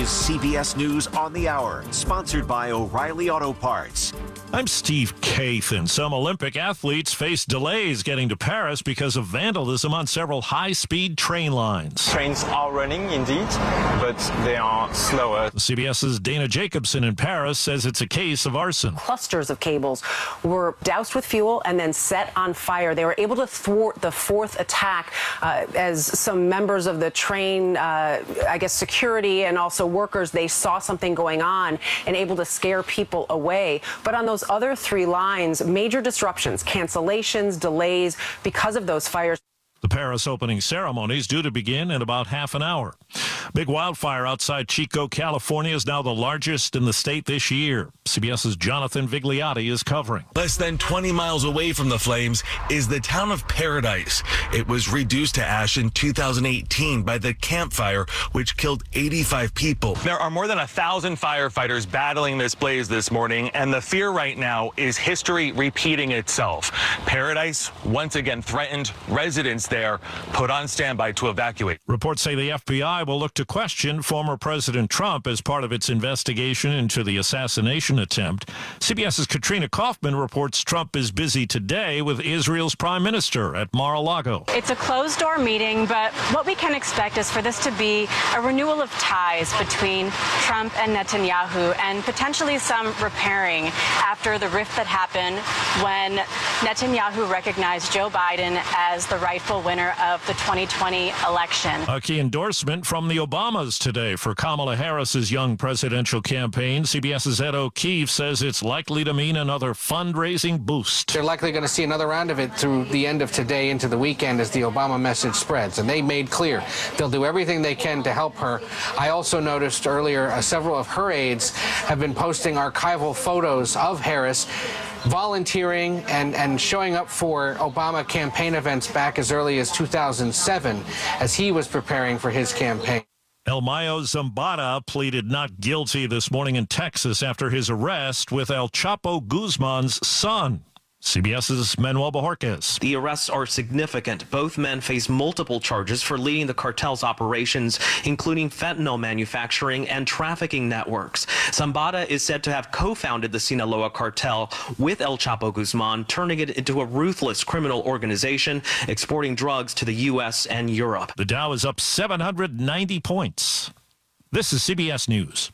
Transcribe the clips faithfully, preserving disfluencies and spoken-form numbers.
is C B S News on the Hour, sponsored by O'Reilly Auto Parts. I'm Steve Kathan. Some Olympic athletes face delays getting to Paris because of vandalism on several high-speed train lines. Trains are running indeed, but they are slower. CBS's Dana Jacobson in Paris says it's a case of arson. Clusters of cables were doused with fuel and then set on fire. They were able to thwart the fourth attack uh, as some members of the train, uh, I guess security and also workers, they saw something going on and able to scare people away. But on those other three lines, major disruptions, cancellations, delays because of those fires. The Paris opening ceremony is due to begin in about half an hour. Big wildfire outside Chico, California is now the largest in the state this year. CBS's Jonathan Vigliotti is covering. Less than twenty miles away from the flames is the town of Paradise. It was reduced to ash in two thousand eighteen by the Camp Fire, which killed eighty-five people. There are more than a thousand firefighters battling this blaze this morning, and the fear right now is history repeating itself. Paradise once again threatened. Residents there put on standby to evacuate. Reports say the F B I will look to question former President Trump as part of its investigation into the assassination attempt. CBS's Katrina Kaufman reports Trump is busy today with Israel's prime minister at Mar-a-Lago. It's a closed-door meeting, but what we can expect is for this to be a renewal of ties between Trump and Netanyahu and potentially some repairing after the rift that happened when Netanyahu recognized Joe Biden as the rightful winner of the twenty twenty election. A key endorsement from the Obamas today for Kamala Harris's young presidential campaign. CBS's Ed O'Keefe says it's likely to mean another fundraising boost. They're likely going to see another round of it through the end of today into the weekend as the Obama message spreads. And they made clear they'll do everything they can to help her. I also noticed earlier uh, several of her aides have been posting archival photos of Harris volunteering and, and showing up for Obama campaign events back as early as two thousand seven as he was preparing for his campaign. El Mayo Zambada pleaded not guilty this morning in Texas after his arrest with El Chapo Guzman's son. CBS's Manuel Bojorquez. The arrests are significant. Both men face multiple charges for leading the cartel's operations, including fentanyl manufacturing and trafficking networks. Zambada is said to have co-founded the Sinaloa cartel with El Chapo Guzman, turning it into a ruthless criminal organization, exporting drugs to the U S and Europe. The Dow is up seven hundred ninety points. This is C B S News.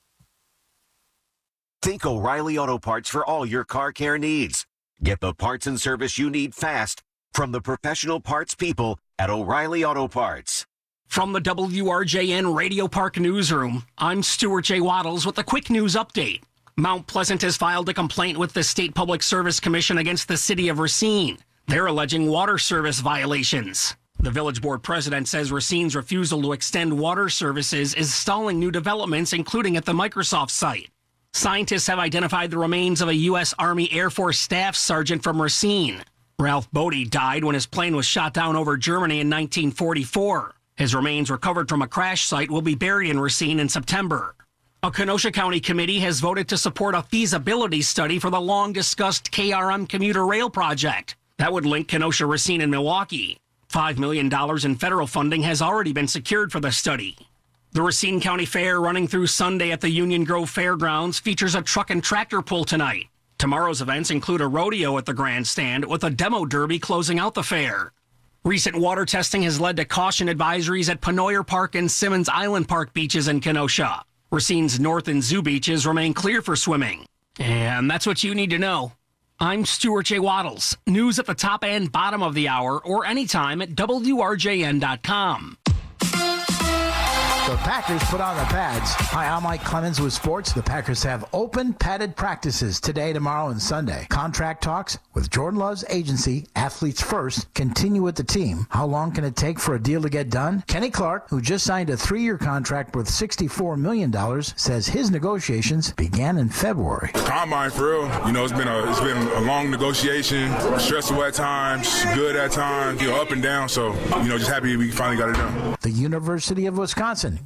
Think O'Reilly Auto Parts for all your car care needs. Get the parts and service you need fast from the professional parts people at O'Reilly Auto Parts. From the W R J N Radio Park Newsroom, I'm Stuart J. Waddles with a quick news update. Mount Pleasant has filed a complaint with the State Public Service Commission against the city of Racine. They're alleging water service violations. The village board president says Racine's refusal to extend water services is stalling new developments, including at the Microsoft site. Scientists have identified the remains of a U S Army Air Force staff sergeant from Racine. Ralph Bodie died when his plane was shot down over Germany in nineteen forty-four. His remains recovered from a crash site will be buried in Racine in September. A Kenosha County committee has voted to support a feasibility study for the long-discussed K R M commuter rail project. That would link Kenosha, Racine, and Milwaukee. five million dollars in federal funding has already been secured for the study. The Racine County Fair, running through Sunday at the Union Grove Fairgrounds, features a truck and tractor pull tonight. Tomorrow's events include a rodeo at the grandstand with a demo derby closing out the fair. Recent water testing has led to caution advisories at Penoyer Park and Simmons Island Park beaches in Kenosha. Racine's North and Zoo beaches remain clear for swimming. And that's what you need to know. I'm Stuart J. Waddles. News at the top and bottom of the hour or anytime at W R J N dot com. The Packers put on the pads. Hi, I'm Mike Clemens with sports. The Packers have open padded practices today, tomorrow, and Sunday. Contract talks with Jordan Love's agency, Athletes First, continue with the team. How long can it take for a deal to get done? Kenny Clark, who just signed a three-year contract worth sixty-four million dollars, says his negotiations began in February. Combine, for real. You know, it's been a it's been a long negotiation, stressful at times, good at times, you know, up and down. So, you know, just happy we finally got it done. The University of Wisconsin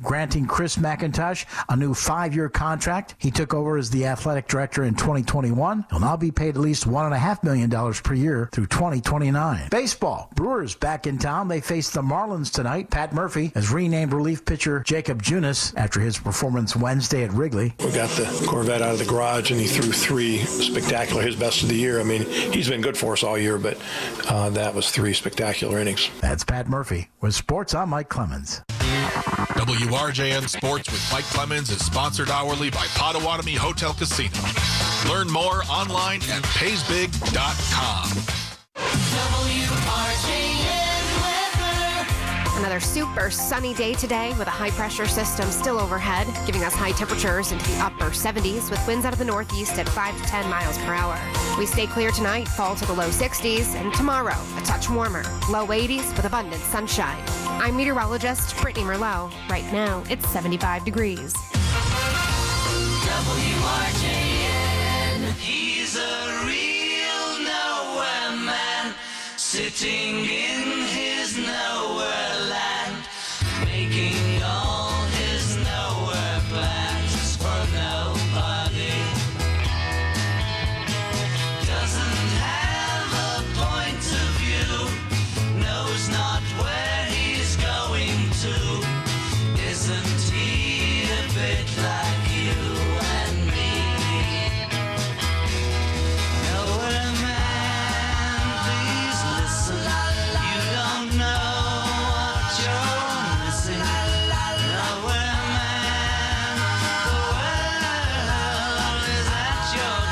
granting Chris McIntosh a new five-year contract. He took over as the athletic director in twenty twenty-one. He'll now be paid at least one point five million dollars per year through twenty twenty-nine. Baseball. Brewers back in town. They face the Marlins tonight. Pat Murphy has renamed relief pitcher Jacob Junis after his performance Wednesday at Wrigley. We got the Corvette out of the garage, and he threw three spectacular, his best of the year. I mean, he's been good for us all year, but uh, that was three spectacular innings. That's Pat Murphy. With sports, I'm Mike Clemens. W R J N Sports with Mike Clemens is sponsored hourly by Potawatomi Hotel Casino. Learn more online at pays big dot com. W R J N weather. Another super sunny day today with a high-pressure system still overhead, giving us high temperatures into the upper seventies with winds out of the northeast at five to ten miles per hour. We stay clear tonight, fall to the low sixties, and tomorrow a touch warmer, low eighties with abundant sunshine. I'm meteorologist Brittany Merlot. Right now, it's seventy-five degrees. W R J N. He's a real nowhere man, sitting in his nowhere land, making all his nowhere plans for nobody. Doesn't have a point of view, knows not where he's going to. Isn't he a bit like you and me? Nowhere man, please listen. You don't know what you're missing. Nowhere man, the world is at your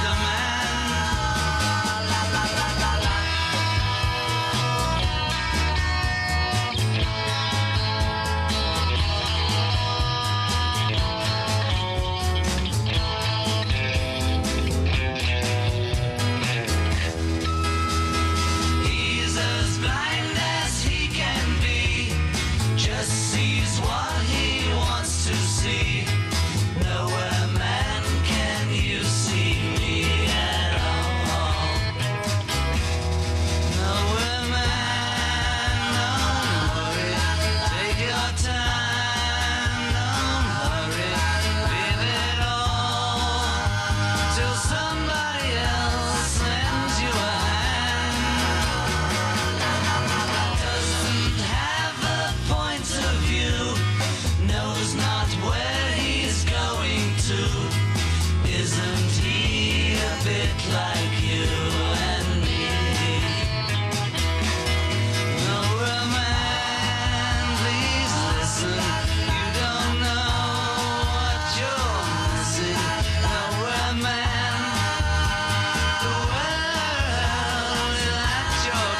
He's as blind as he can be, just sees what he wants to see. Nowhere man, can you see me at all? Nowhere man, don't worry, take your time, don't hurry, leave it all till somebody else lends you a hand. Doesn't have a point of view, knows not where he's going to. Isn't he a bit like you and me? Nowhere man, please listen. You don't know what you're missing. Nowhere man, the world is at your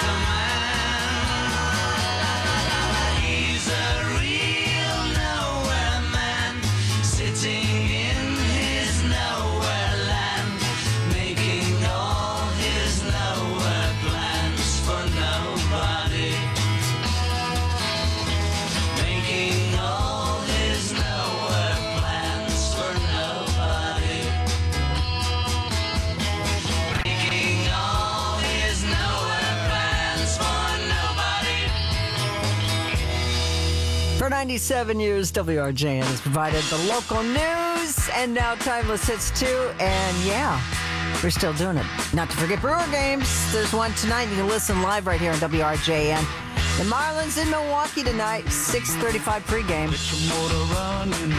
command. He's a real nowhere man, sitting in his nowhere land, making all his nowhere plans for nobody. Making all his nowhere plans for nobody. Making all his nowhere plans for nobody. For ninety-seven years, W R J N has provided the local news and now Timeless Hits too. And yeah, we're still doing it. Not to forget Brewer games. There's one tonight. You can listen live right here on W R J N. The Marlins in Milwaukee tonight, six thirty-five pregame. Motor running,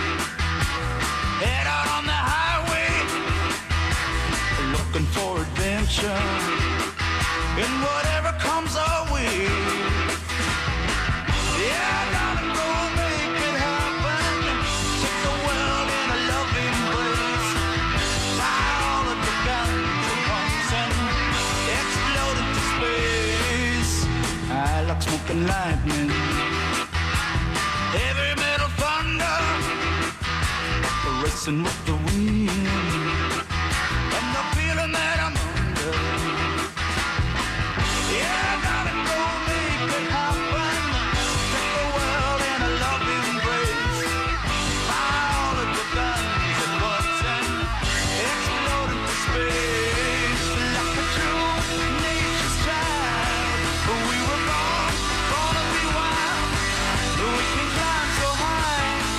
head out on the highway, looking for adventure, and whatever comes our way. Yeah, I gotta go make it happen. Take the world in a loving place. Fire all of the guns at once and explode into space. I like smoking lightning, heavy metal thunder, racing with the wind, and the feeling that I'm under. Yeah, I gotta go make it happen. Take the world in a loving embrace. Fire all of the guns at once and explode into space. Like a true nature's child, we were born, born to be wild. We can climb so high.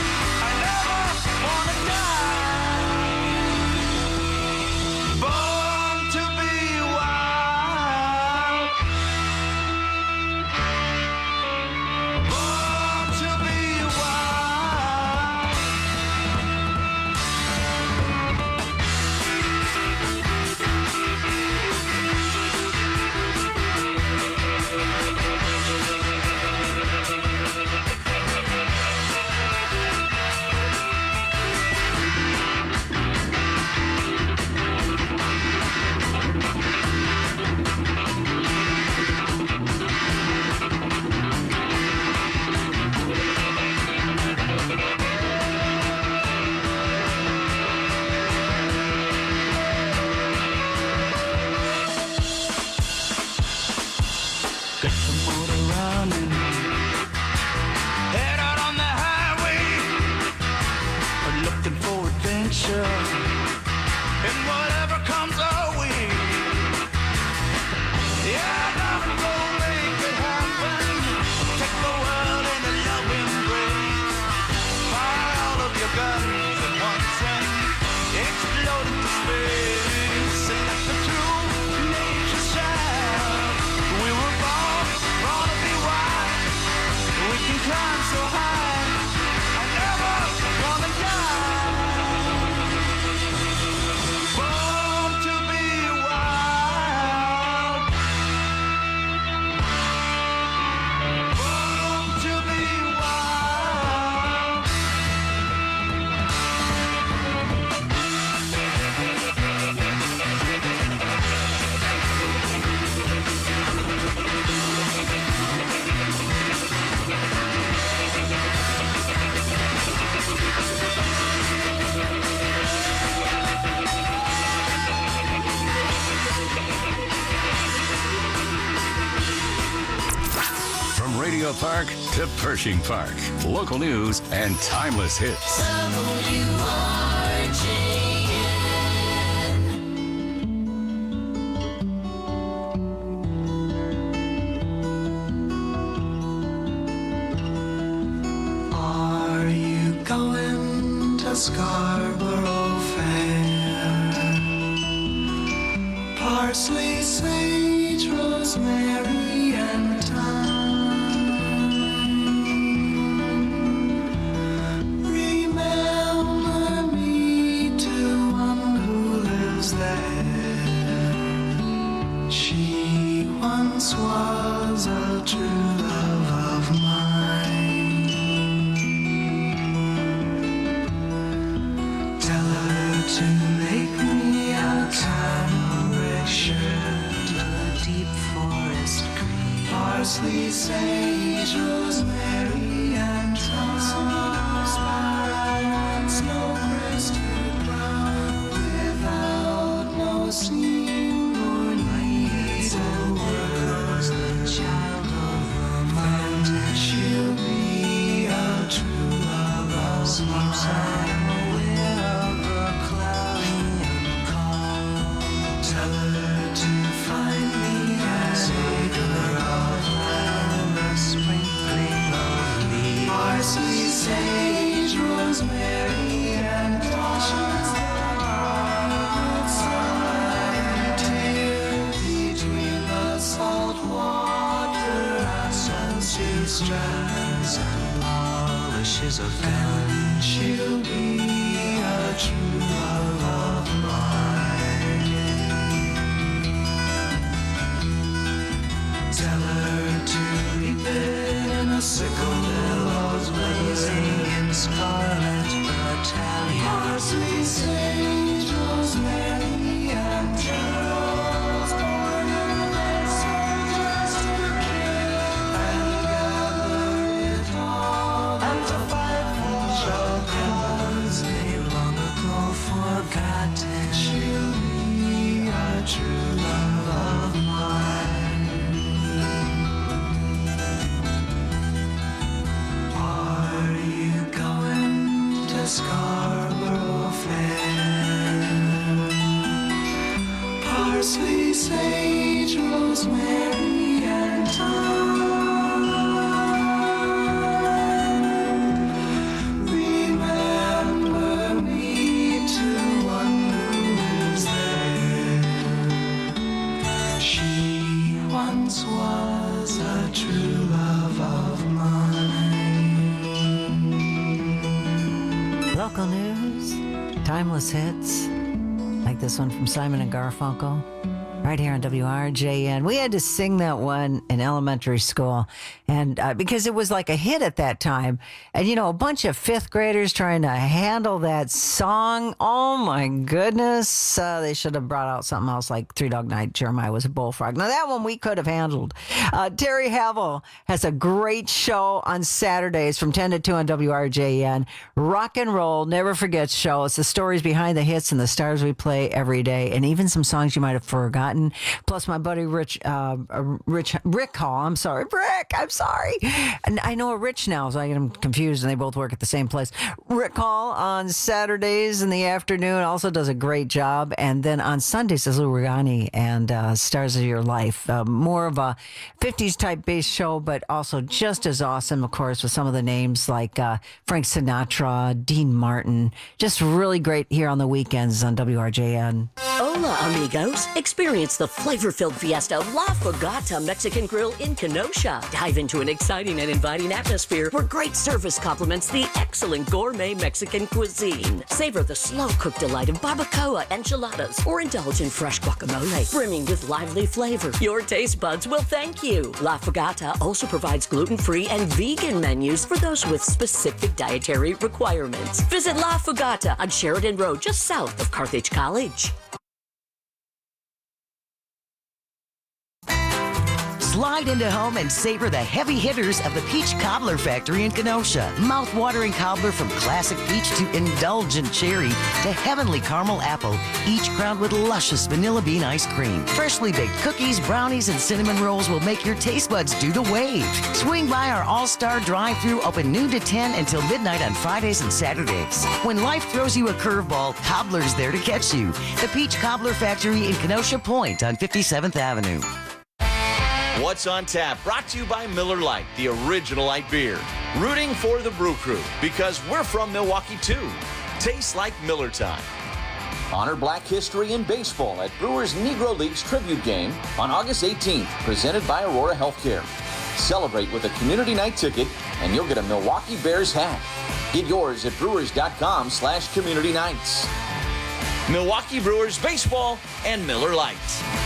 Romeo Park to Pershing Park. Local news and timeless hits. W R J Are you going to Scarborough Fair? Parsley, sage, rosemary, and thyme. Remember me to one who lives there. She once was a true love of mine. Tell her to make me a cambric shirt, a deep forest green, parsley, sage, rosemary, and thyme. Snow-crested brown, without no seam or need or words, the child of romance. She'll be a true love of mine. Tell her to find me as a girl, a sprinkling of leaves, parsley, sage, rosemary, and thyme. Sunlight between the salt water, aspen strands, and polishes of gun. She'll be a true love of mine. Tell her to reap it in a sickle, billows blazing in scarlet battalion. Parsley, sage, rosemary, and geraniums, ornament soldiers to kill, and gather it all and to fight for cause they long ago forgotten. She'll be a true love of mine. Are you going to Scarborough Fair? Parsley, sage, rosemary, and thyme. Remember me to one who lives there. She once was a true love of mine. Local news, timeless hits, like this one from Simon and Garfunkel, right here on W R J N. We had to sing that one in elementary school, and uh, because it was like a hit at that time. And, you know, a bunch of fifth graders trying to handle that song. Oh, my goodness. Uh, they should have brought out something else like Three Dog Night, Jeremiah Was a Bullfrog. Now, that one we could have handled. Uh, Terry Havel has a great show on Saturdays from ten to two on W R J N. Rock and Roll, Never Forgets show. It's the stories behind the hits and the stars we play every day, and even some songs you might have forgotten. Plus, my buddy Rich, uh, Rich, Rick Hall. I'm sorry, Rick. I'm sorry. And I know a Rich now, so I get them confused, and they both work at the same place. Rick Hall on Saturdays in the afternoon also does a great job, and then on Sundays is Lou Regani and uh, Stars of Your Life. Uh, more of a fifties type based show, but also just as awesome, of course, with some of the names like uh, Frank Sinatra, Dean Martin. Just really great here on the weekends on W R J N. Hola, amigos. Experience the flavor-filled fiesta La Fogata Mexican Grill in Kenosha. Dive into an exciting and inviting atmosphere where great service complements the excellent gourmet Mexican cuisine. Savor the slow-cooked delight of barbacoa enchiladas or indulge in fresh guacamole, brimming with lively flavor. Your taste buds will thank you. La Fogata also provides gluten-free and vegan menus for those with specific dietary requirements. Visit La Fogata on Sheridan Road, just south of Carthage College. Slide into home and savor the heavy hitters of the Peach Cobbler Factory in Kenosha. Mouth-watering cobbler from classic peach to indulgent cherry to heavenly caramel apple, each crowned with luscious vanilla bean ice cream. Freshly baked cookies, brownies, and cinnamon rolls will make your taste buds do the wave. Swing by our all-star drive-thru, open noon to ten until midnight on Fridays and Saturdays. When life throws you a curveball, Cobbler's there to catch you. The Peach Cobbler Factory in Kenosha Point on fifty-seventh Avenue. What's on Tap, brought to you by Miller Lite, the original light beer. Rooting for the Brew Crew, because we're from Milwaukee too. Tastes like Miller time. Honor Black History in baseball at Brewers Negro League's tribute game on August eighteenth, presented by Aurora Healthcare. Celebrate with a community night ticket, and you'll get a Milwaukee Bears hat. Get yours at brewers.com slash community nights. Milwaukee Brewers baseball and Miller Lite.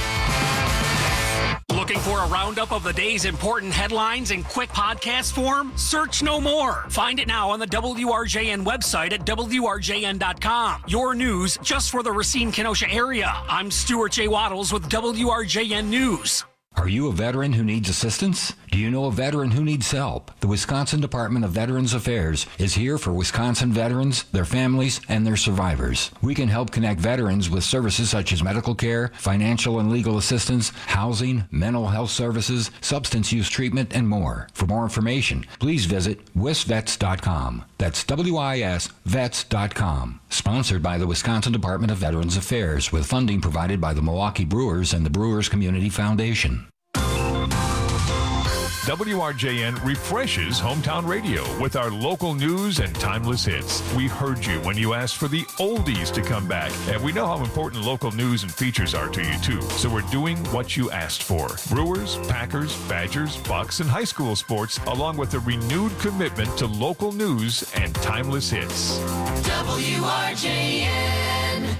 Looking for a roundup of the day's important headlines in quick podcast form? Search no more. Find it now on the W R J N website at W R J N dot com. Your news just for the Racine-Kenosha area. I'm Stuart J. Waddles with W R J N News. Are you a veteran who needs assistance? Do you know a veteran who needs help? The Wisconsin Department of Veterans Affairs is here for Wisconsin veterans, their families, and their survivors. We can help connect veterans with services such as medical care, financial and legal assistance, housing, mental health services, substance use treatment, and more. For more information, please visit wisvets dot com. That's W I S vets dot com. Sponsored by the Wisconsin Department of Veterans Affairs with funding provided by the Milwaukee Brewers and the Brewers Community Foundation. W R J N refreshes hometown radio with our local news and timeless hits. We heard you when you asked for the oldies to come back, and we know how important local news and features are to you too. So we're doing what you asked for. Brewers, Packers, Badgers, Bucks, and high school sports, along with a renewed commitment to local news and timeless hits. W R J N.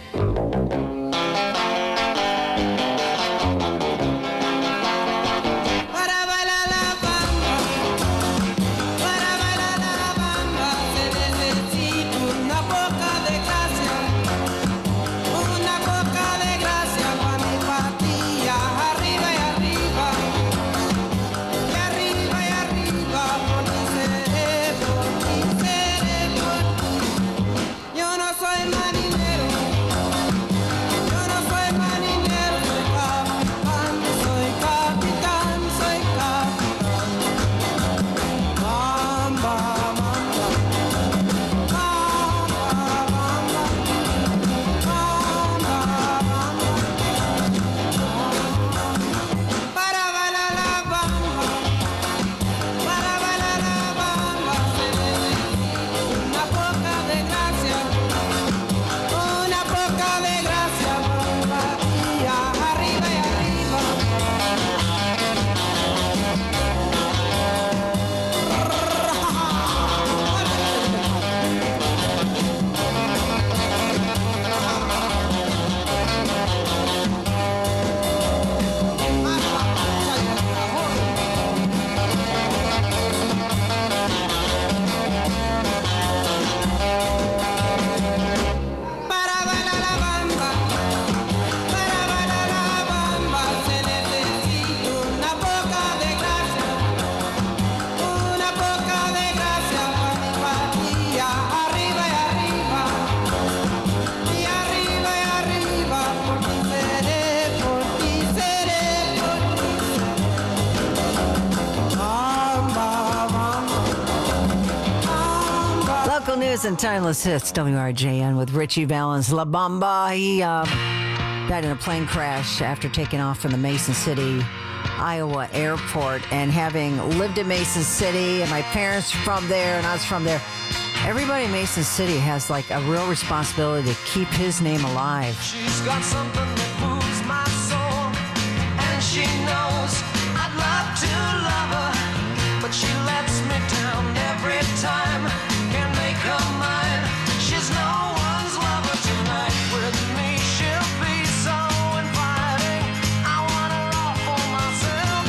And timeless hits, W R J N with Richie Valens. La Bamba, he uh, died in a plane crash after taking off from the Mason City, Iowa airport. And having lived in Mason City, and my parents are from there, and I was from there, everybody in Mason City has like a real responsibility to keep his name alive. She's got something that moves my soul, and she knows I'd love to love her, but she lets me down every time. Can't make her mine. She's no one's lover tonight. With me, she'll be so inviting. I want her all for myself.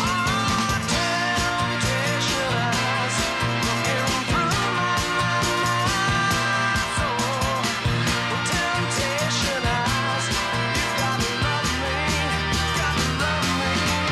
Oh, temptation eyes looking through my mind. So, temptation eyes, you gotta love me, gotta love me.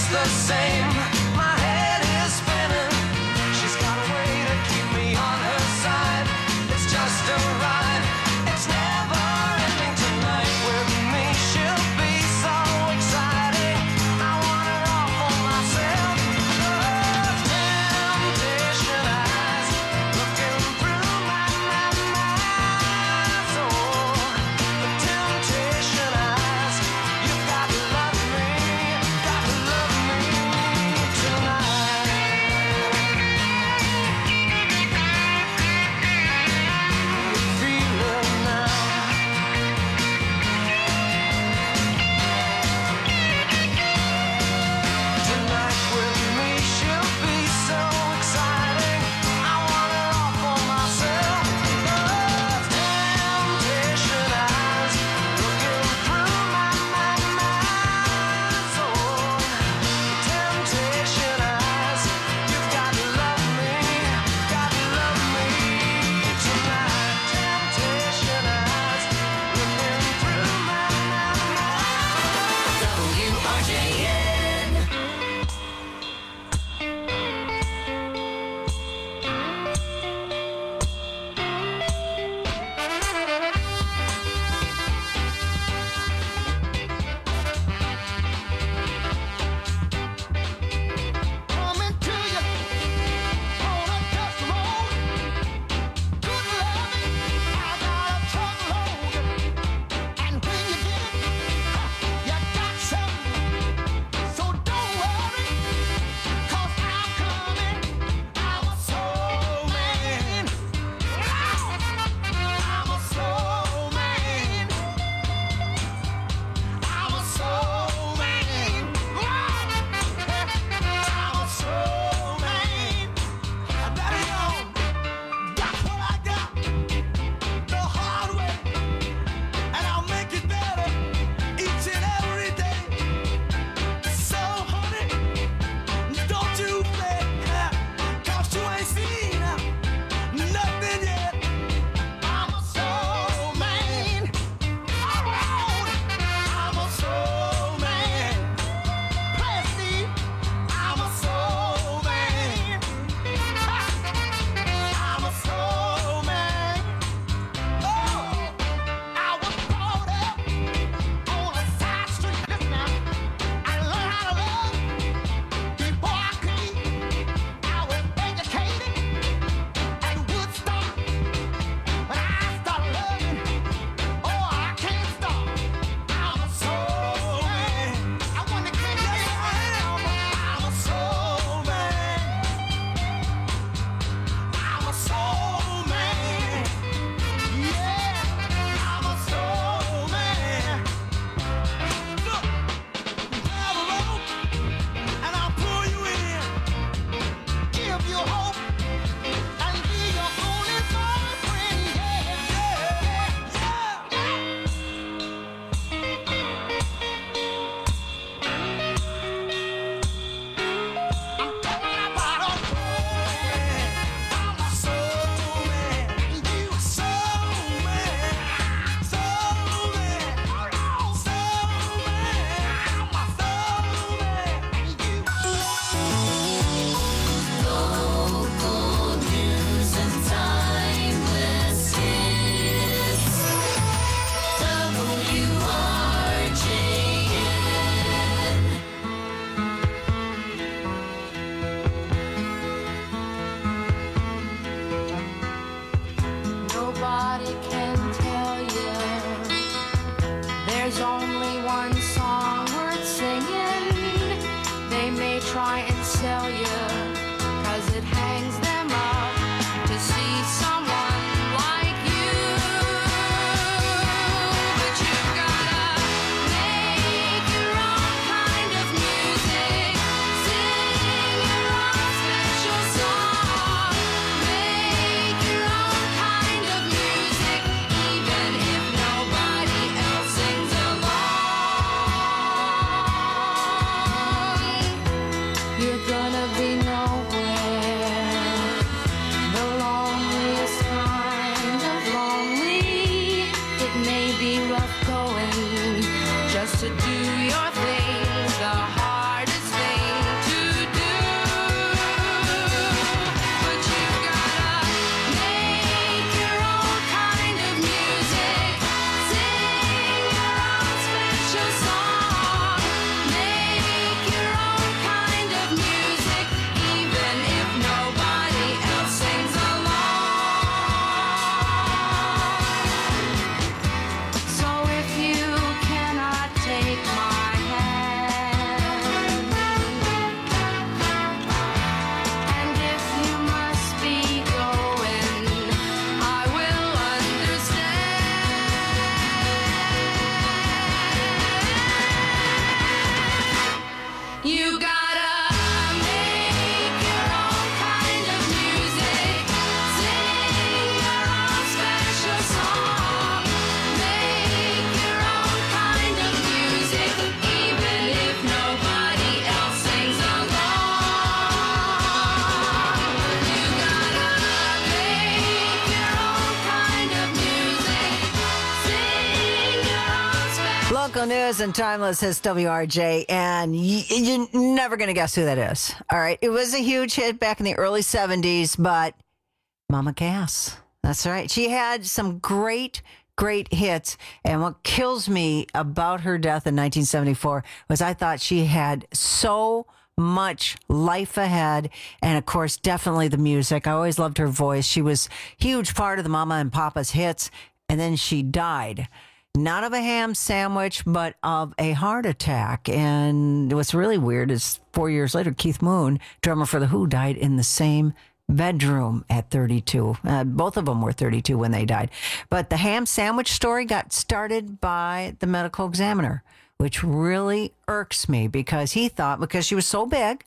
just the same. My head is spinning. She's got a way to keep me on her side. It's just a ride. It's never ending tonight with me. She'll be so exciting. I want her all for myself. Love temptation eyes looking through my, my, my soul. The temptation eyes. You've got to love me. Got to love me tonight. You feel it now. Tonight with me, she'll be so exciting. I want her all for myself. Love temptation eyes looking through my, my, my soul. Temptation eyes, you've got to love me, got to love me tonight. Temptation eyes looking through my, my, my. W R J N. Coming to you on a dust road. Good loving, I got a truckload. And when you get it, you got something. So don't worry, 'cause I'm coming. I'm a soul man. I'm a soul man. I'm a soul man. I'm a soul man. Daddy, y'all, that's what I got the hard way, and I'll make it better each and every day. So, honey, don't you fret, 'cause you ain't seen nothing yet. I'm a soul man. I'm a soul man. Play it, Steve. I'm a soul man. I'm a soul man. Oh, I was brought up on a side street. Listen now, I learned how to love before I could eat. I was educated at Woodstock, but I started loving. Oh, I can't stop. I'm a soul man. I want to get down. I'm a soul man. I'm a soul man. Yeah, I'm a soul man. Look, grab a rope and I'll pull you in. Give you hope and be your only boyfriend. Yeah, yeah, yeah. I'm talking about a I'm a soul man. You a soul man. Soul man. Soul man. I'm a soul man. Local news and timeless hits. W R J N. Nobody can tell you there's only one song worth singing. They may try and sell you, 'cause it hangs them up to see someone like you. But you've gotta make your own kind of music, sing your own special song, make your own kind of music, even if nobody else sings along. You're gonna be nowhere, the loneliest kind of lonely. It may be rough going just to do your things, the hardest thing. Local news and timeless hits W R J, and y- you're never going to guess who that is. All right. It was a huge hit back in the early seventies, but Mama Cass. That's right. She had some great, great hits. And what kills me about her death in nineteen seventy-four was I thought she had so much life ahead. And of course, definitely the music. I always loved her voice. She was a huge part of the Mama and Papa's hits. And then she died. Not of a ham sandwich, but of a heart attack. And what's really weird is four years later, Keith Moon, drummer for The Who, died in the same bedroom at thirty-two. Uh, both of them were thirty-two when they died. But the ham sandwich story got started by the medical examiner, which really irks me because he thought, because she was so big,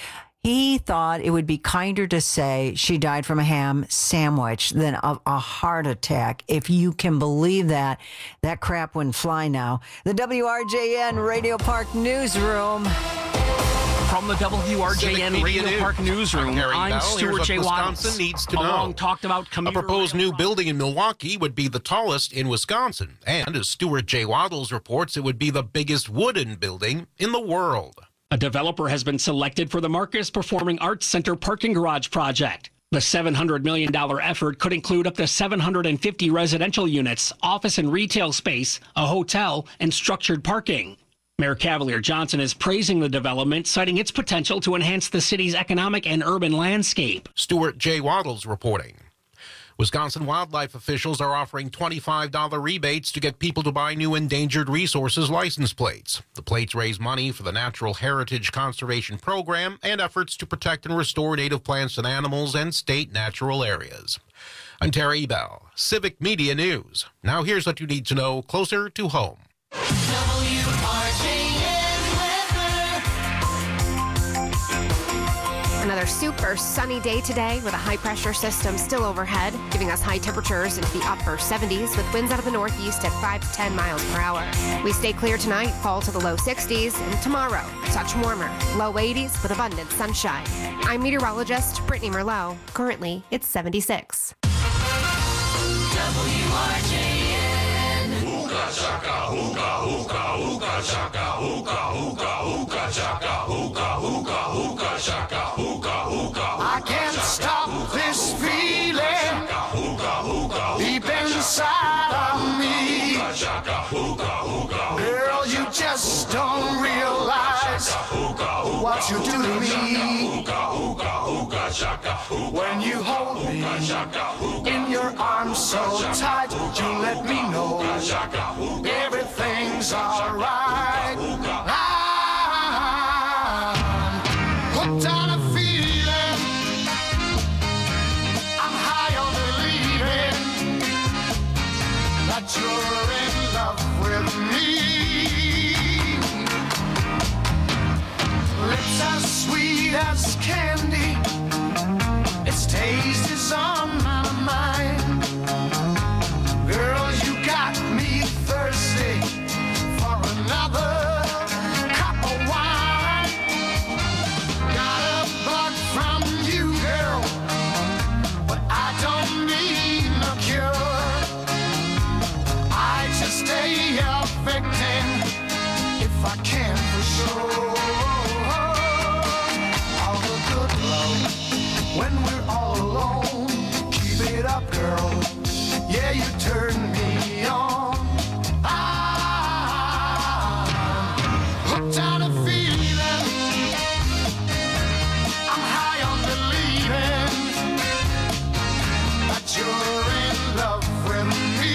he thought it would be kinder to say she died from a ham sandwich than of a heart attack. If you can believe that, that crap wouldn't fly now. The W R J N Radio Park Newsroom. From the W R J N Radio News. Park Newsroom, I'm, Harry I'm Bell. Stuart Here's what J. Wisconsin Waddles. needs to A know. long talked about A commuter proposed new building in Milwaukee would be the tallest in Wisconsin. And as Stuart J. Waddles reports, it would be the biggest wooden building in the world. A developer has been selected for the Marcus Performing Arts Center parking garage project. The seven hundred million dollars effort could include up to seven hundred fifty residential units, office and retail space, a hotel, and structured parking. Mayor Cavalier Johnson is praising the development, citing its potential to enhance the city's economic and urban landscape. Stuart J. Waddles reporting. Wisconsin wildlife officials are offering twenty-five dollars rebates to get people to buy new endangered resources license plates. The plates raise money for the Natural Heritage Conservation Program and efforts to protect and restore native plants and animals and state natural areas. I'm Terry Bell, Civic Media News. Now here's what you need to know closer to home. W R J N weather. Another super sunny day today with a high pressure system still overhead, giving us high temperatures into the upper seventies with winds out of the northeast at five to ten miles per hour. We stay clear tonight, fall to the low sixties, and tomorrow, a touch warmer, low eighties with abundant sunshine. I'm meteorologist Brittany Merlot. Currently, it's seventy-six. W R J N. Hookah chaka, hookah, hookah, hookah chaka, hookah, hookah, hookah chaka, hookah, hookah, hookah chaka, hookah, hookah. I can't stop this feeling deep inside of me. Girl, you just don't realize what you do to me. When you hold me in your arms so tight, you let me know everything's alright. I'm hooked on a feeling. I'm high on believing that you're in love with me. Lips as sweet as candy, its taste is on my mind. Girl, you got me thirsty for another cup of wine. Got a bug from you, girl, but I don't need no cure. I just stay affecting if I can for sure. All the good love when we're all alone. Keep it up, girl. Yeah, you turn me on. I'm hooked on a feeling. I'm high on believing that you're in love with me.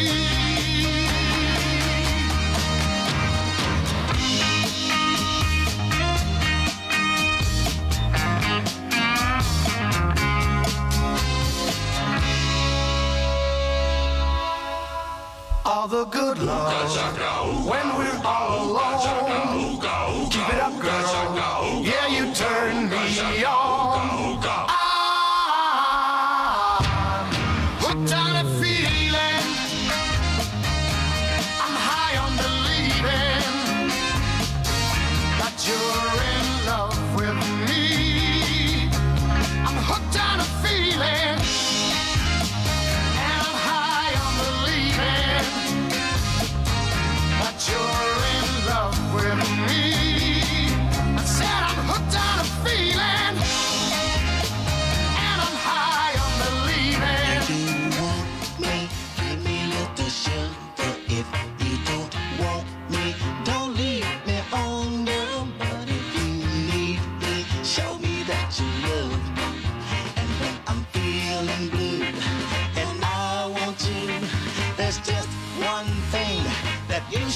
All the good love when we're all alone. Keep it up, girl. Yeah, you turn me on. I'm hooked on a feeling. I'm high on believing that you're in love with me. I'm hooked on a feeling. And I'm high on believing that you're in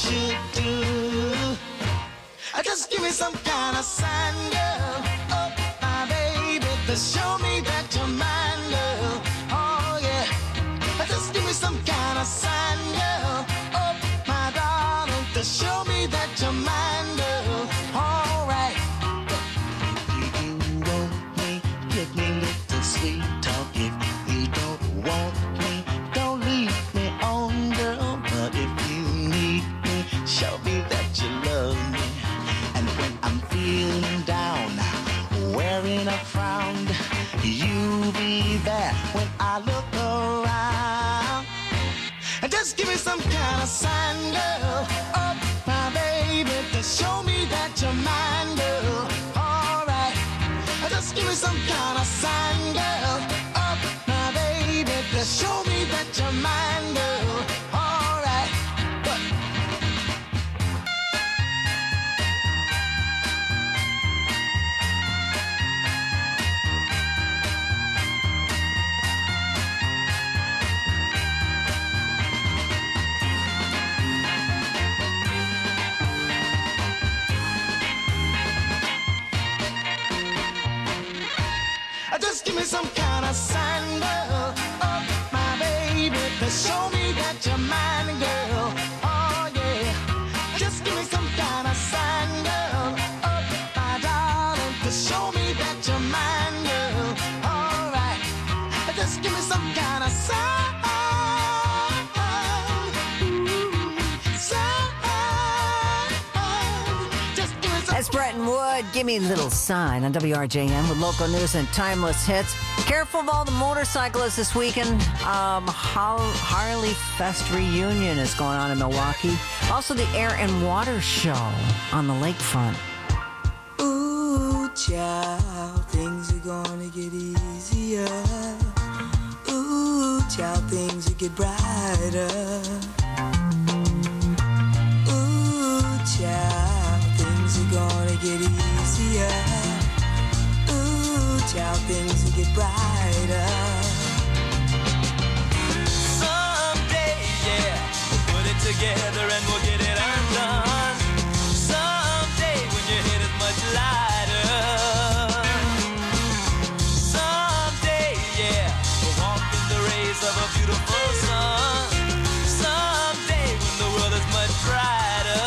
should do. Uh, Just give me some kind of sign, girl. Oh, my baby, to show me that you're mine, girl. Oh, yeah. Uh, Just give me some kind of sign, girl. Oh, my darling, to show me that you're mine, girl. All right. If you want me, give me little sweet talk. If you don't want me, don't leave me on, girl. But if you need me, show me that you love me. And when I'm feeling down, wearing a frown, you be there when I look around. And just give me some kind of sign, girl. Oh, my baby, to show me that you're mine, girl. All right. Just give me some kind of sign, girl. Oh, my baby, to show me that you're mine, girl. All right. But just give me some kind of sign, girl. Oh, my baby, to show me that you're mine, girl. Oh, yeah. Just give me some kind of sign, girl. Oh, my darling, to show me that you're mine, girl. All right. Just give me some kind of sign. That's Bretton Wood. Give me a little sign on W R J N with local news and timeless hits. Careful of all the motorcyclists this weekend. Um, Har- Harley Fest reunion is going on in Milwaukee. Also, the Air and Water Show on the lakefront. Ooh, child, things are gonna get easier. Ooh, child, things will get brighter. Ooh, child, things are gonna get easier. Ooh, child, things will get brighter. Someday, yeah, we'll put it together and we'll get it undone. Someday, when your head is much lighter. Someday, yeah, we'll walk in the rays of a beautiful sun. Someday, when the world is much brighter.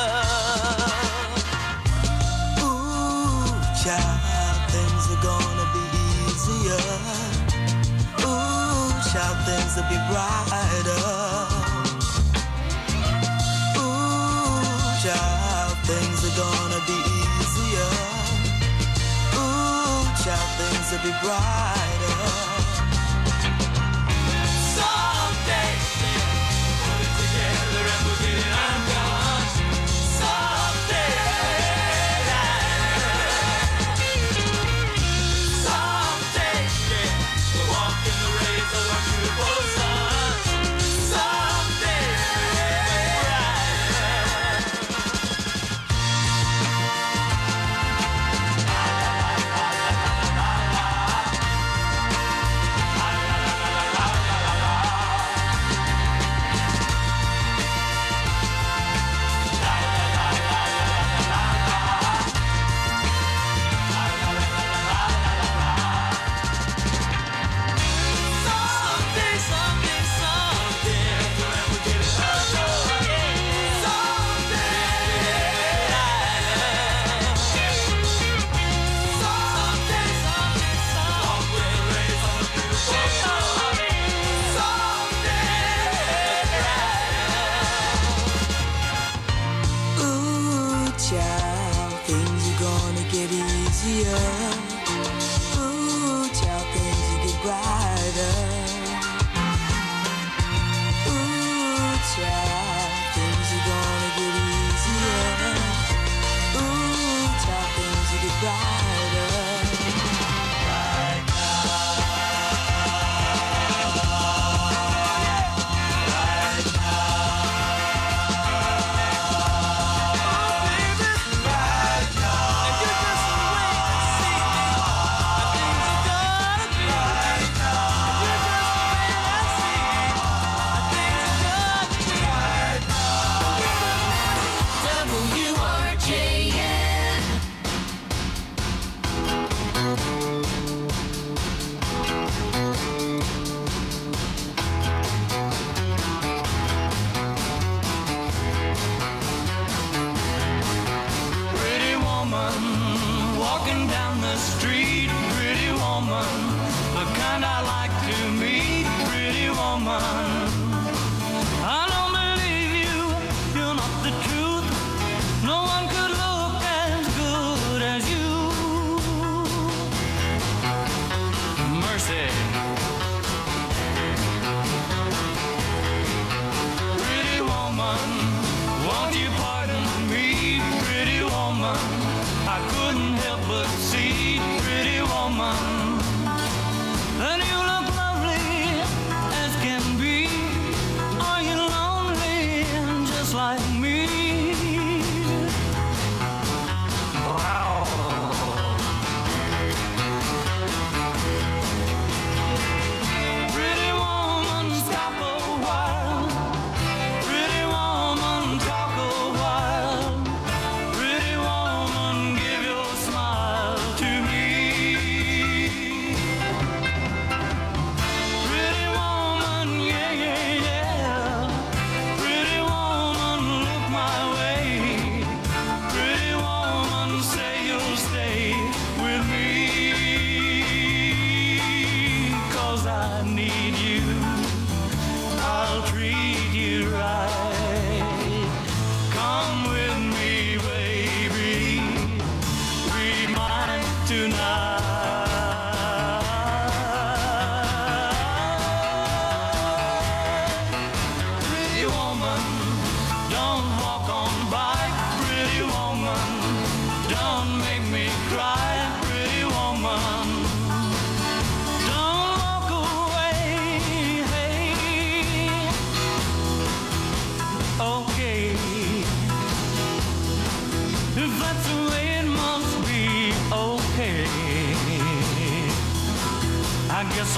Ooh, child, things are gonna be easier. Ooh, child, things will be brighter. Ooh, child, things are gonna be easier. Ooh, child, things will be brighter. Someday, put it together and we'll get it undone. Someday, someday, yeah, we'll walk in the rays of a beautiful sun. Someday,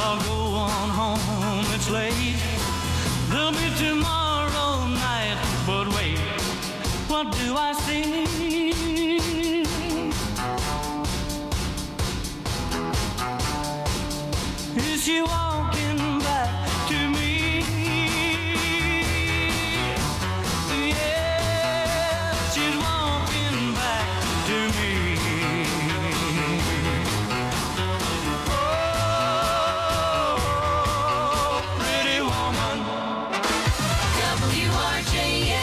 I'll go on home, it's late. There'll be tomorrow night, but wait, what do I see? Is she walking back to me? Yeah, she's walking back to me. Oh, pretty woman. W R J N.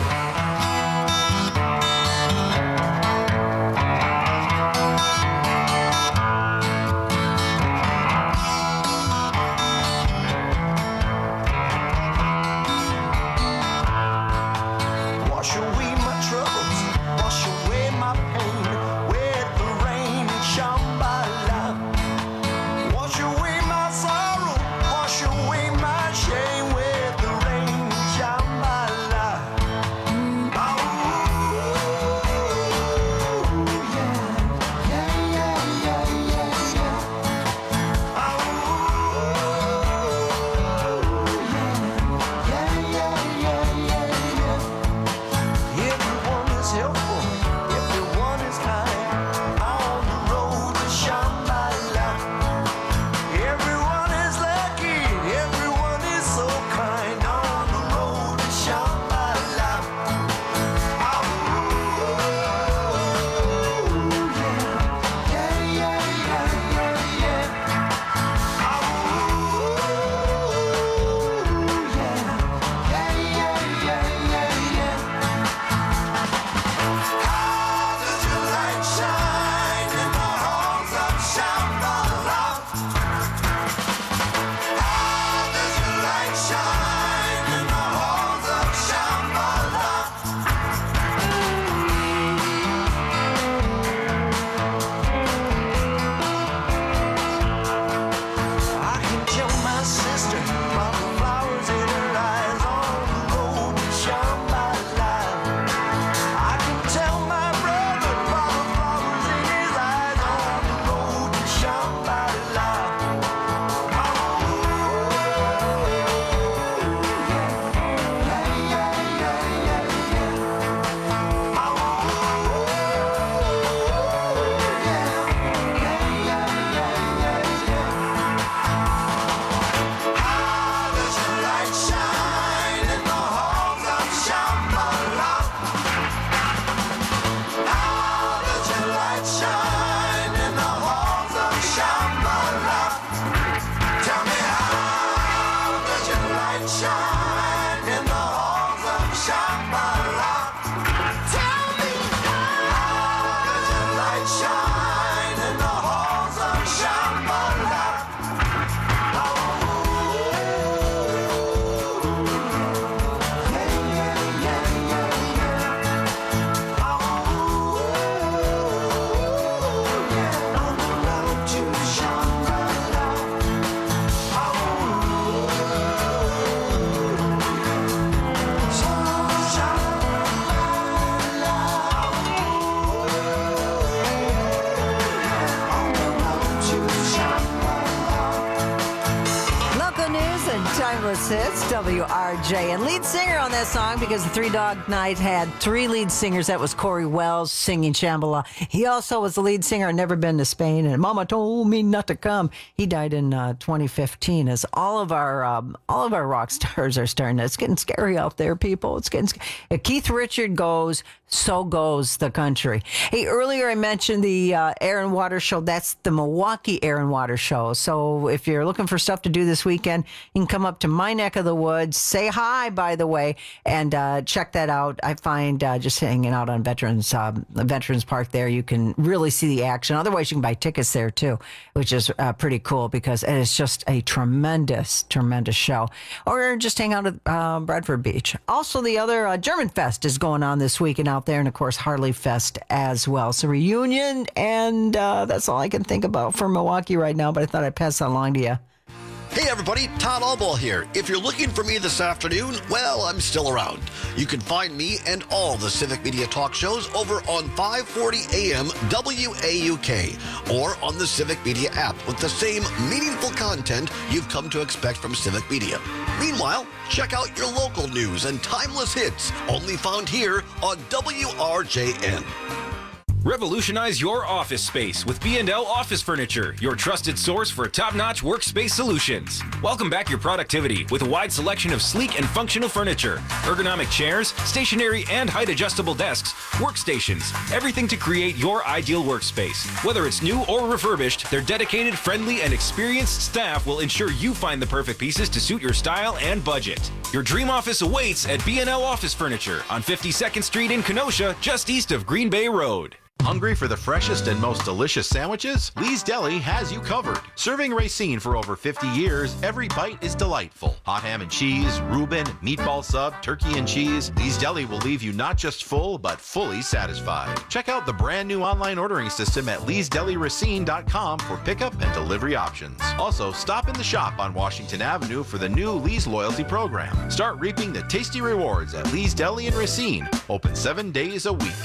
Wash away my troubles, wash away my pain with the rain and Shambhala. Wash away my sorrow, wash away my shame with the rain and Shambhala. Oh, yeah, yeah, yeah, yeah, yeah, yeah. Oh, yeah, yeah, yeah, yeah, yeah. Everyone is helpful, everyone is kind on the road to Shambhala. Everyone is lucky, everyone is so kind on the road to Shambhala. Oh, yeah, yeah, yeah, yeah, yeah, yeah. Oh, yeah, yeah, yeah, yeah, yeah, yeah. How does your light shine in the halls of Shambhala? How does your light shine in the halls of Shambhala? I can tell my sister by the flowers in her eyes on the road to Shambhala. I can tell my brother by the flowers in his eyes on the road to Shambhala. Oh, yeah, yeah, yeah, yeah, yeah. Oh, yeah, yeah, yeah, yeah, yeah, yeah. How does your light shine in the halls of Shambhala? How does your light shine in the halls of Shambhala? Tell me, how does your light shine in the halls of Shambhala? Tell me, how does your light shine in the halls of Shambhala? Oh, yeah, yeah, yeah, yeah, yeah. Oh, yeah, on the road to Shambhala. Oh, Local news and timeless hits, W R J. And lead singer on that song, because the Three Dog Night had three lead singers. That was Corey Wells singing Shambhala. He also was the lead singer on Never Been to Spain and Mama Told Me Not to Come. He died in uh, twenty fifteen. As all of our um, all of our rock stars are starting to, it's getting scary out there, people. It's getting scary. If Keith Richard goes, so goes the country. Hey, earlier I mentioned the uh, Air and Water Show. That's the Milwaukee Air and Water Show. So if you're looking for stuff to do this weekend, you can come up to my neck of the woods. Say hi, by the way, and uh, check that out. I find uh, just hanging out on Veterans um, Veterans Park there, you can really see the action. Otherwise, you can buy tickets there too, which is uh, pretty cool because it is just a tremendous, tremendous show. Or just hang out at uh, Bradford Beach. Also, the other uh, German Fest is going on this weekend out there, and of course Harley Fest as well. So reunion, and uh, that's all I can think about for Milwaukee right now, but I thought I'd pass that along to you. Hey everybody, Todd Allball here. If you're looking for me this afternoon, well, I'm still around. You can find me and all the Civic Media talk shows over on five forty A M W A U K or on the Civic Media app with the same meaningful content you've come to expect from Civic Media. Meanwhile, check out your local news and timeless hits, only found here on W R J N. Revolutionize your office space with B and L Office Furniture, your trusted source for top-notch workspace solutions. Welcome back your productivity with a wide selection of sleek and functional furniture, ergonomic chairs, stationary and height-adjustable desks, workstations, everything to create your ideal workspace. Whether it's new or refurbished, their dedicated, friendly, and experienced staff will ensure you find the perfect pieces to suit your style and budget. Your dream office awaits at B and L Office Furniture on fifty-second Street in Kenosha, just east of Green Bay Road. Hungry for the freshest and most delicious sandwiches? Lee's Deli has you covered. Serving Racine for over fifty years, every bite is delightful. Hot ham and cheese, Reuben, meatball sub, turkey and cheese. Lee's Deli will leave you not just full, but fully satisfied. Check out the brand new online ordering system at lees deli racine dot com for pickup and delivery options. Also, stop in the shop on Washington Avenue for the new Lee's Loyalty Program. Start reaping the tasty rewards at Lee's Deli in Racine, open seven days a week.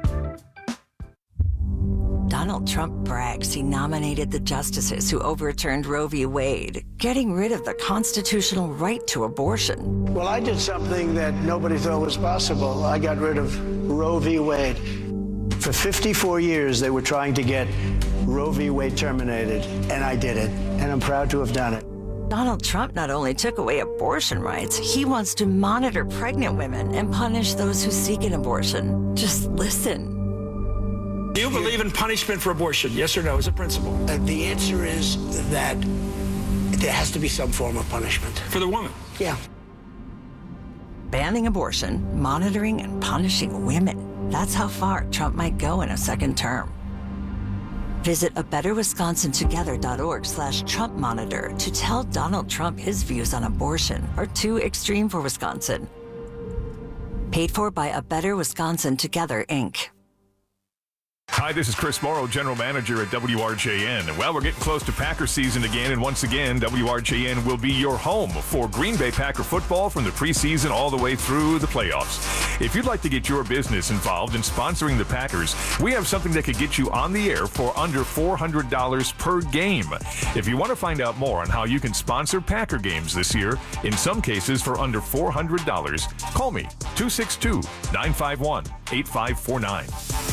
Donald Trump brags he nominated the justices who overturned Roe v. Wade, getting rid of the constitutional right to abortion. Well, I did something that nobody thought was possible. I got rid of Roe v. Wade. For fifty-four years, they were trying to get Roe v. Wade terminated, and I did it, and I'm proud to have done it. Donald Trump not only took away abortion rights, he wants to monitor pregnant women and punish those who seek an abortion. Just listen. Do you believe in punishment for abortion? Yes or no, as a principle? Uh, the answer is that there has to be some form of punishment. For the woman? Yeah. Banning abortion, monitoring and punishing women. That's how far Trump might go in a second term. Visit a better wisconsin together dot org slash Trump monitor to tell Donald Trump his views on abortion are too extreme for Wisconsin. Paid for by A Better Wisconsin Together, Incorporated. Hi, this is Chris Morrow, General Manager at W R J N. Well, we're getting close to Packer season again, and once again, W R J N will be your home for Green Bay Packer football from the preseason all the way through the playoffs. If you'd like to get your business involved in sponsoring the Packers, we have something that could get you on the air for under four hundred dollars per game. If you want to find out more on how you can sponsor Packer games this year, in some cases for under four hundred dollars, call me, two six two, nine five one, eight five four nine.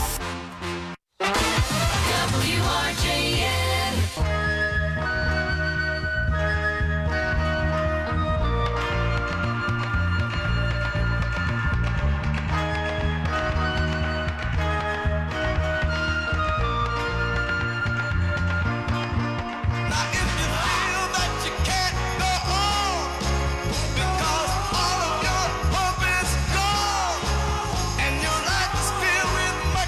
W R J N. All of your hope is gone, and your life is filled with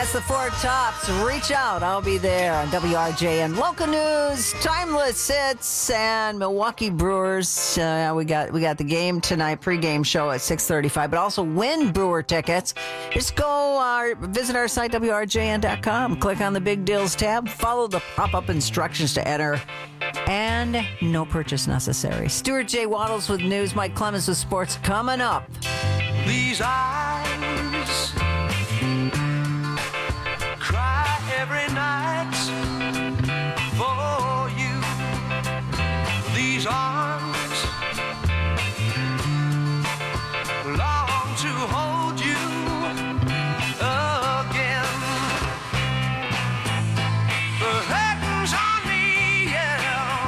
Yes, the Four Tops. Reach out. I'll be there on W R J N. Local news, timeless hits, and Milwaukee Brewers. Uh, we got we got the game tonight, pregame show at six thirty-five, but also win Brewer tickets. Just go uh, visit our site, W R J N dot com. Click on the Big Deals tab. Follow the pop-up instructions to enter. And no purchase necessary. Stuart J. Waddles with news. Mike Clemens with sports coming up. These eyes cry every night for you. These arms long to hold you again. The curtains on me, yeah.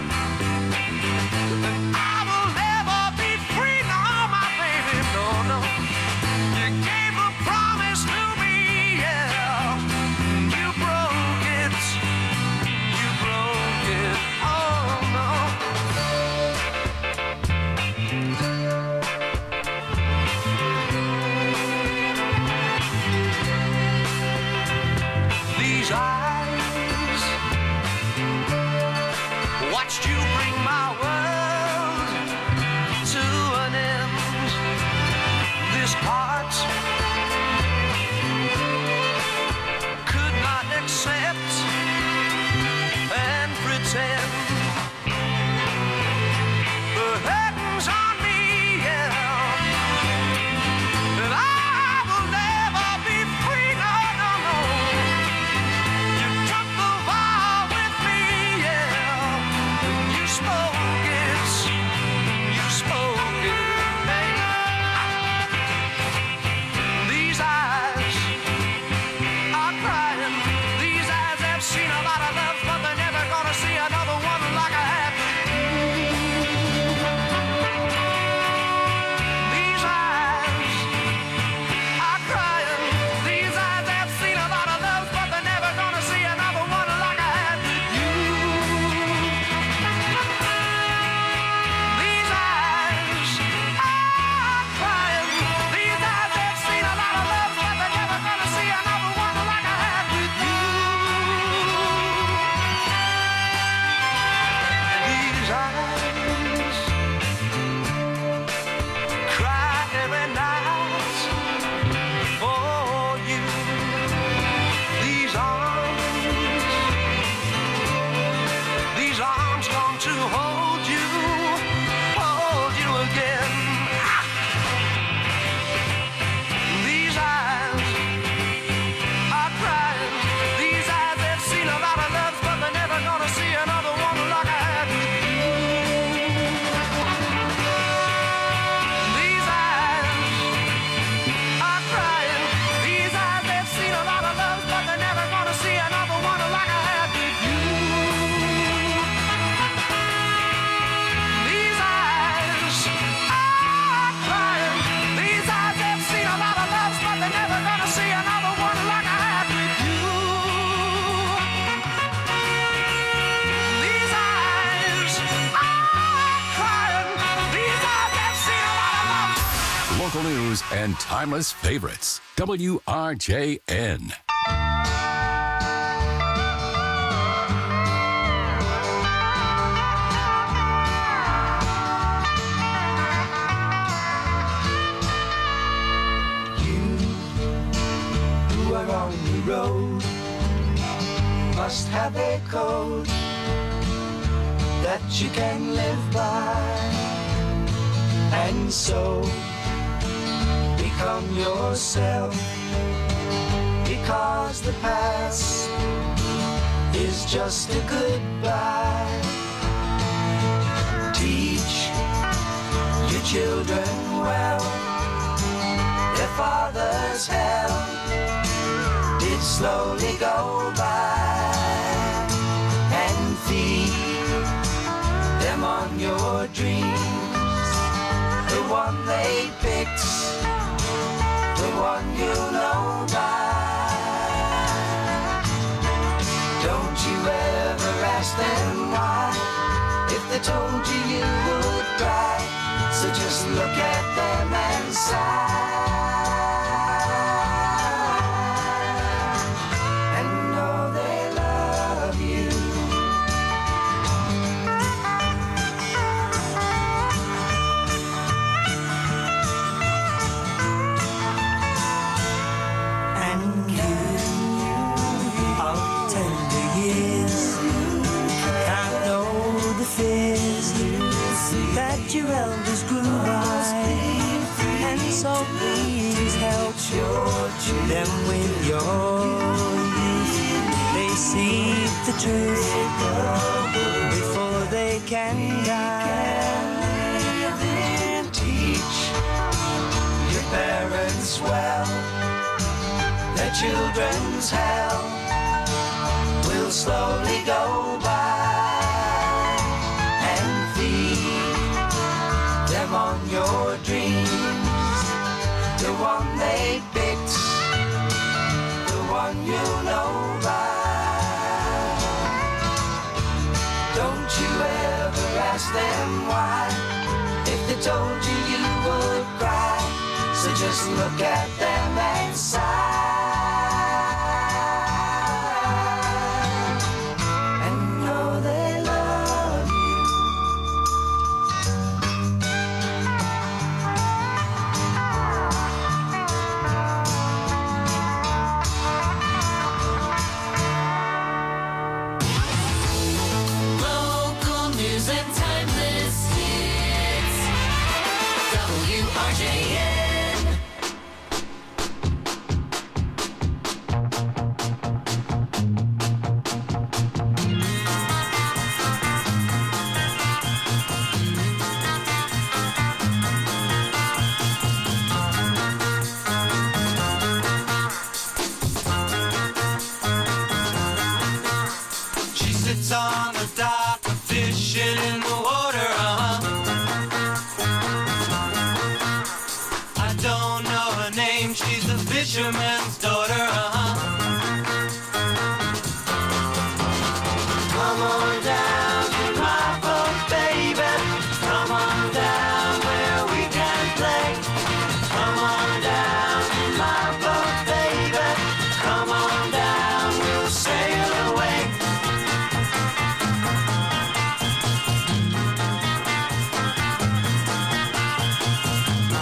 I will never be free, no, my baby, no, no. You gave a promise to me, yeah. You broke it, you broke it, oh no. These eyes watched you bring my world to an end. This heart could not accept and pretend. The curtains on me, yeah, and I will never be free, no, no, no. You took the vow with me, yeah, you spoke it, you spoke it, hey. These eyes are crying. These eyes have seen a lot of love, but they're never gonna see another one like I had with you. These eyes are crying. These eyes have seen a lot of love, but they're never gonna see another one like I had with you. These eyes are crying. These eyes have seen a lot of love, but they're never gonna see another one like I had with you. These eyes cry every night for you. These arms, these arms long to hold you, hold you again. These eyes are crying. These eyes have seen a lot of love, but they're never gonna see another one like I had with you. These eyes are crying. These eyes have seen a lot of love, but they're never gonna see another one like I had with you. These eyes are crying. These eyes have seen a lot of love, but they're never gonna see another one like I had with you. These eyes are crying. These eyes have seen a lot of love. Local news and timeless favorites. W R J N. Who are on the road must have a code that you can live by, and so become yourself, because the past is just a goodbye. Teach your children well. Their father's hell did slowly go by, and feed them on your dreams, the one they picked, the one you know by. Don't you ever ask them why, if they told you you would cry, so just look at them and sigh. them with your youth. They seek the truth before they can die. Then teach your parents well. Their children's hell will slowly go by, and feed them on your dreams. The one they picked, the one you know by. Don't you ever ask them why. If they told you, you would cry. So just look at them and sigh. On the